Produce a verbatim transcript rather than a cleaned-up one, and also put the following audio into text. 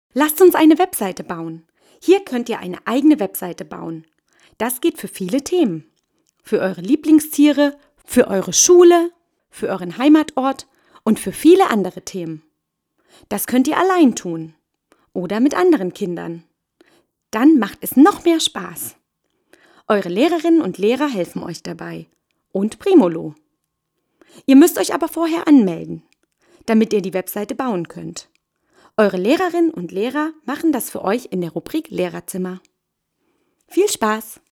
Lasst uns eine Webseite bauen. Hier könnt ihr eine eigene Webseite bauen. Das geht für viele Themen. Für eure Lieblingstiere, für eure Schule, für euren Heimatort und für viele andere Themen. Das könnt ihr allein tun oder mit anderen Kindern. Dann macht es noch mehr Spaß. Eure Lehrerinnen und Lehrer helfen euch dabei und Primolo. Ihr müsst euch aber vorher anmelden, damit ihr die Webseite bauen könnt. Eure Lehrerinnen und Lehrer machen das für euch in der Rubrik Lehrerzimmer. Viel Spaß!